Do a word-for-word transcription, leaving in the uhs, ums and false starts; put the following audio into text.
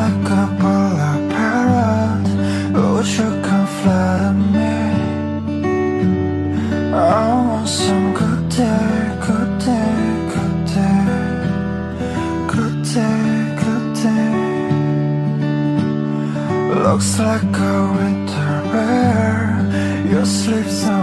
like a polar parrot. Would you come flatter me? I want some good day, good day, good day, good day, good day. Looks like a winter bear. Your sleeves are